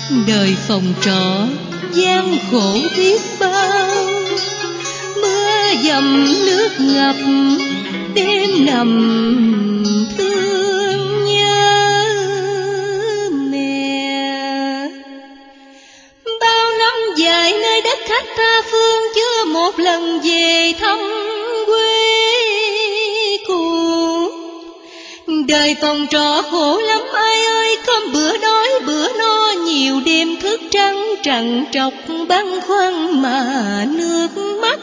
Đời phòng trọ gian khổ biết bao, mưa dầm nước ngập, đêm nằm thương nhớ mẹ. Bao năm dài nơi đất khách tha phương, chưa một lần về thăm quê cũ. Đời phòng trọ khổ lắm ai ơi, cơm bữa đói bữa no, nhiều đêm thức trắng trằn trọc băn khoăn mà nước mắt